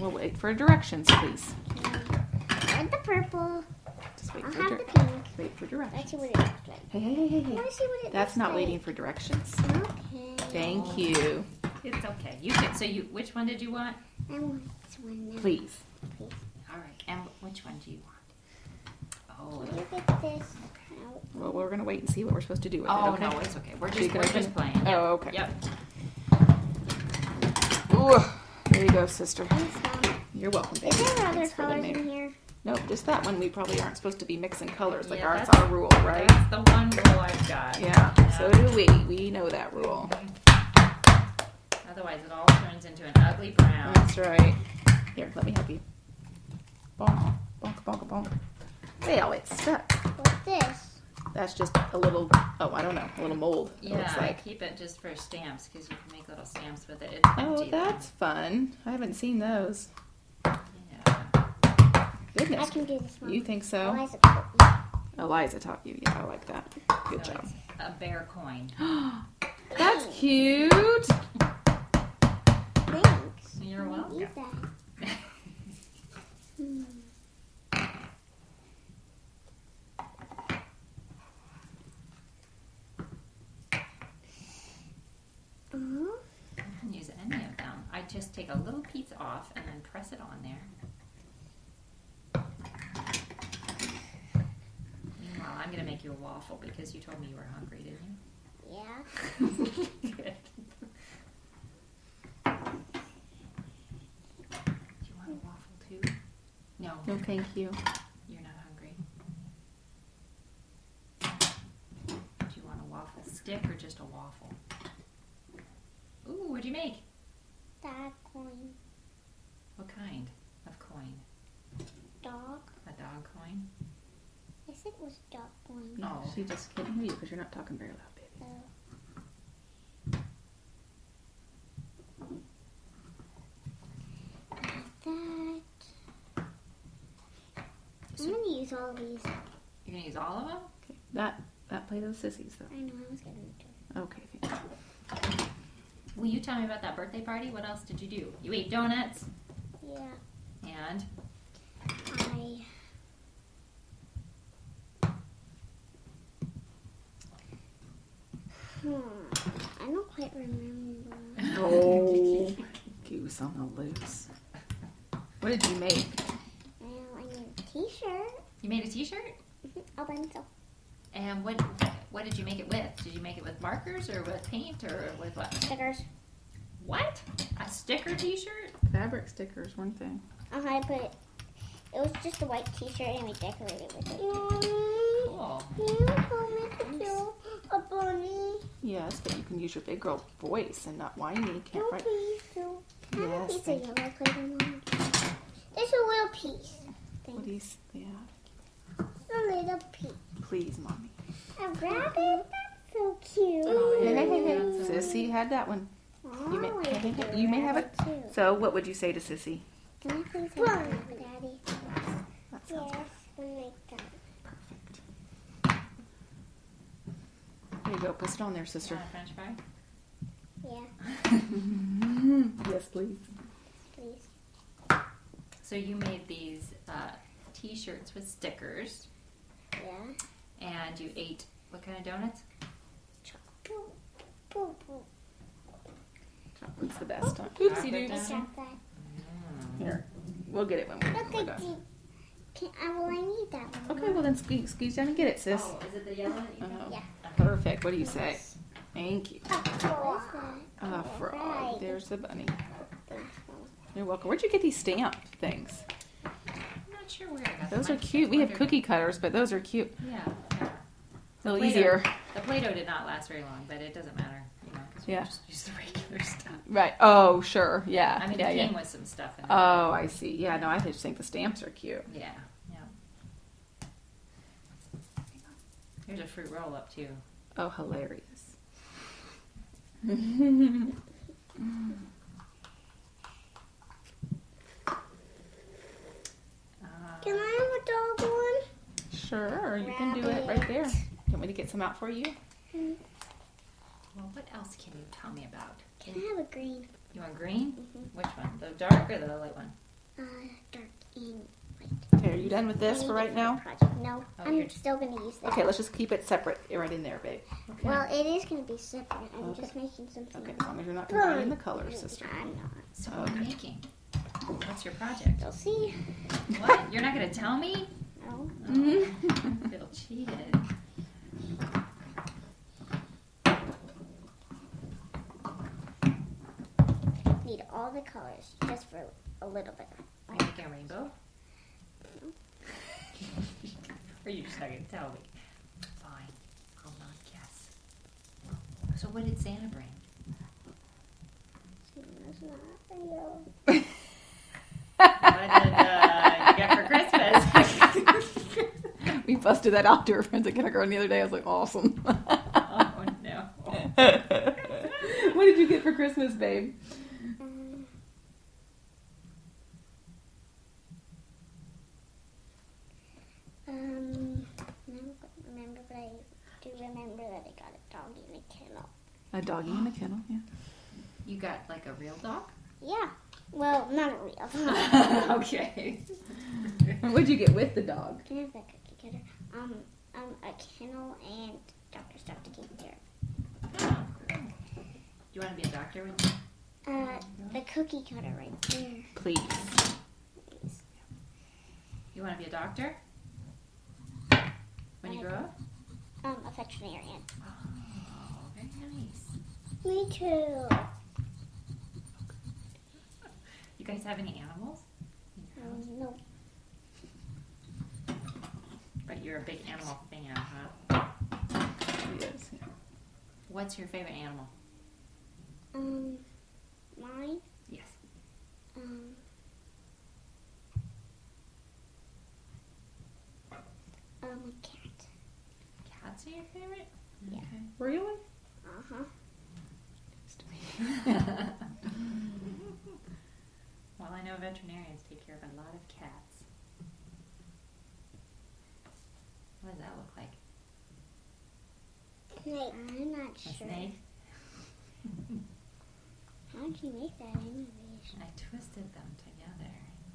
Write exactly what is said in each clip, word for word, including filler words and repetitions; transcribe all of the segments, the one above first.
We'll wait for directions, please. And the purple. Just wait I'll for have dir- the pink. Wait for Let's directions. see what it looks like. Hey, hey, hey, hey, I hey. want to see what it That's looks not like. waiting for directions. Okay. Thank you. It's okay. You can. So you, which one did you want? I want this one now. Please. Please. All right. And which one do you want? Oh. Can you get this out? Well, we're going to wait and see what we're supposed to do with it, Oh okay? no, it's okay. We're So you just can we're open just it? playing. Yep. Oh, okay. Yep. Ooh, there you go, sister. Thanks, Mom. You're welcome, baby. Is there other Thanks for the colors name. in here? Nope, just that one. We probably aren't supposed to be mixing colors. Like Yeah, our, it's that's- our rule, right? That's the one rule I've got. Yeah, so do we. We know that rule. Otherwise, it all turns into an ugly brown. That's right. Here, let me help you. Bonk, bonk, bonk, bonk. Well, it's stuck. What's this? That's just a little, oh, I don't know, a little mold, it Yeah, looks I like. keep it just for stamps because you can make little stamps with it. It's Oh, empty. that's fun. I haven't seen those. though. Yeah. I Goodness. can do this one. You think so? Eliza taught me. Eliza taught you. Yeah, I like that. Good So job. it's a bear coin. That's cute. Thanks. You're I welcome. need that. Hmm. Uh-huh. I can use any of them. I just take a little piece off and then press it on there. Meanwhile, I'm going to make you a waffle because you told me you were hungry, didn't you? Yeah. Good. Do you want a waffle too? No, No, thank you. you're not hungry. Do you want a waffle stick or just a waffle? Ooh, what'd you make? That coin. What kind of coin? Dog. A dog coin? I said it was dog coin. Yeah, Oh. she just can't hear you because you're not talking very loud, baby. So. That. I'm gonna use all of these. You're gonna use all of them? Okay. That that Play-Doh sissies though. I know I was gonna do. Okay, thank you. Will you tell me about that birthday party? What else did you do? You ate donuts Yeah. and I. Hmm. I don't quite remember. Oh, goose on the loose. What did you make? Well, I made a T-shirt. you made a T-shirt. A pencil. And what what did you make it with? Did you make it with markers or with paint or with what? Stickers. What? A sticker T-shirt? Fabric stickers, weren't they? Uh huh. I put it. It was just a white T-shirt, and we decorated with it. Cool. A bunny. Yes, but you can use your big girl voice and not whiny. Can't No, write. please, no. I have Yes, a piece of thank yellow Play-Doh, Mom. There's a little piece. What do you? s- Yeah, A little piece. please, mommy. I grab it. That's so cute. Oh, Hey, yeah. hey, hey, hey. That's so Sissy had that one. Oh, You may, I hey, hey, can hey, you may have grab it. too. So, what would you say to Sissy? Can I please have one, Daddy? That sounds Yes, we'll make that. perfect. There you go. Put it on there, sister. Want a French fry? Yeah, Yes, please. please. So you made these uh, T-shirts with stickers, Yeah. and you ate what kind of donuts? Boop, boop, boop. Chocolate's the best. Huh? Chocolate Oopsie I doops. got that. Here, we'll get it when we're, Look we're at done. the. Can, I, well, I need that one. Okay, well then squeeze, squeeze down and get it, sis. Oh, is it the yellow that you Oh, Yeah. perfect. What do you say? Thank you. What is that? A frog. Right. There's the bunny. Thanks, Mom. You're welcome. Where'd you get these stamp things? I'm not sure where I got them. Those are I cute. We have wondered- cookie cutters, but those are cute. Yeah. yeah. A little Play-Doh- easier. The Play-Doh did not last very long, but it doesn't matter, you know, because we Yeah. just use the regular stuff. Right. Oh, sure. Yeah. I mean, yeah, it yeah. came with some stuff in it. Oh, I see. Yeah, no, I just think the stamps are cute. Yeah, yeah. Here's a fruit roll-up, too. Oh, hilarious. Uh, Can I have a dog one? Sure, you can do it right there. Want me to get some out for you? well, what else can you tell me about? Can I have a green? You want green? Mhm. Which one? The dark or the light one? Uh, dark and white. Okay, are you done with this Any for right now? different project. No, Oh, I'm you're- still going to use this. Okay, let's just keep it separate right in there, babe. Okay. Well, it is going to be separate. I'm Okay. just making something. Okay, as long as you're not combining the colors, sister. I'm not. So what are you Okay. making? What's your project? You'll see. What? You're not going to tell me? No. Oh, I feel cheated. Need all the colors just for a little bit. Are you making a rainbow? Or are you just not going to tell me? Fine. I'll not guess. So what did Santa bring? It's not real. What did uh, you get for Christmas? We busted that out to her friends at kindergarten the other day. I was like, awesome. Oh, no. What did you get for Christmas, babe? Um, um, I don't remember, but I do remember that I got a doggy in a kennel. A doggy in a kennel, yeah. You got like a real dog? Yeah. Well, not a real dog. Okay. What'd you get with the dog? Can I have that cookie cutter? Um, um, a kennel and doctor stuff to keep there. Oh, cool. Do you want to be a doctor with me? Uh, the cookie cutter right there. Please. Please. You want to be a doctor? When you grow up? Um, a veterinarian. Oh, very nice. Me too. You guys have any animals? in your house? Um, no. But you're a big animal fan, huh? She is. Yeah. What's your favorite animal? Um, mine. Yes. Um. Um, a cat. Cats are your favorite? Yeah. Okay. Really? Uh huh. Well, I know veterinarians take care of a lot of cats. What does that look like? Snake. I'm not A sure. snake? How did you make that anyways? I twisted them together.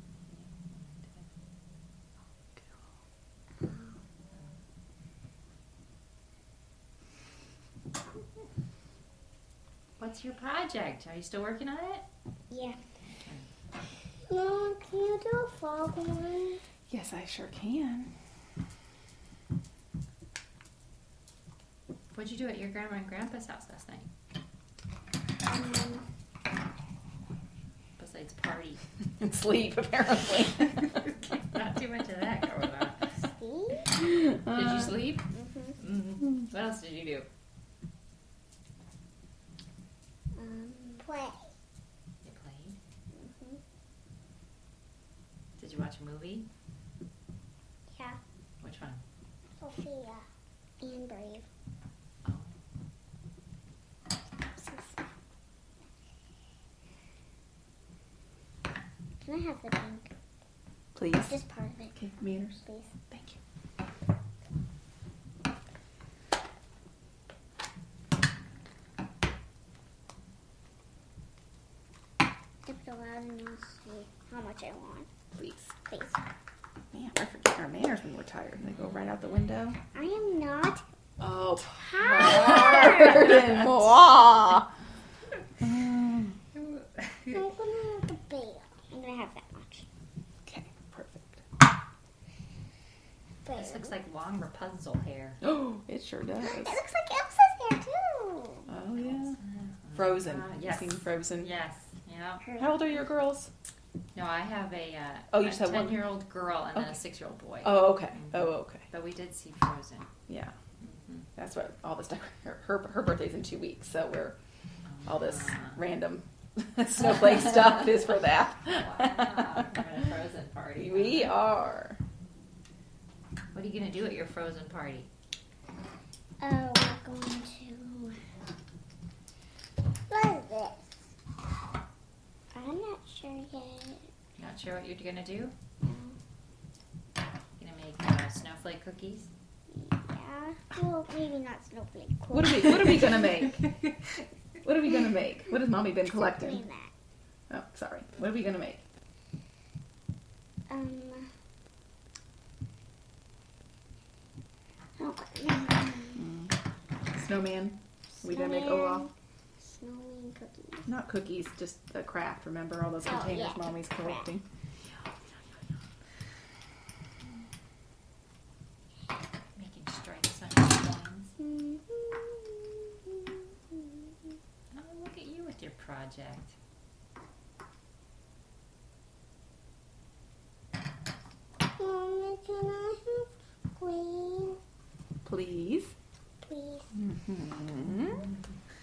What's your project? Are you still working on it? Yeah. Mom, can you do a frog one? Yes, I sure can. What'd you do at your grandma and grandpa's house last night? Um, Besides party. And sleep, apparently. Not too much of that going on. see? Did you sleep? Mm-hmm. Mm-hmm. What else did you do? Um, play. You played? Mm-hmm. Did you watch a movie? Yeah. Which one? Sophia. And Brave. Oh. Can I have the pink? Please. Just part of it, Okay, manners. please. Thank you. Dip it around and I'll see how much I want. Please. Please. Man, we're forgetting our manners when we're tired. They go right out the window. I am not Oh, tired. pardon moi. Um, I'm gonna have the bail. I'm gonna have that much. Okay, perfect. Bail. This looks like long Rapunzel hair. Oh, it sure does. It looks like Elsa's hair too. Oh, yeah. Frozen. Uh, You yes. seen Frozen? Yes. Yeah. Her- How old are your girls? No, I have a, uh, Oh, you a just have one? ten-year-old girl and then Okay. a six-year-old boy. Oh, okay. Mhm. Oh, okay. But we did see Frozen. Yeah. Mhm. That's what all this stuff. Her, her, her birthday's in two weeks, so we're all this Uh, random snowflake stuff is for that. Wow. We're at a Frozen party. We are. What are you going to do at your Frozen party? Oh, we're going to. What is this? I'm not sure yet. Not sure what you're going to do? No. Going to make uh, snowflake cookies? Yeah. Well, maybe not snowflake. What are we? What are we gonna make? What are we gonna make? What has Mommy been collecting? Explain that. Oh, sorry. What are we gonna make? Um. Oh, mm, Snowman. We gonna make Olaf? snowman cookies. Not cookies, just a craft. Remember all those Oh, containers yeah, Mommy's craft. collecting? Making stripes on your coins. Oh, look at you with your project. Mommy, can I have green, Please. please? Mm-hmm.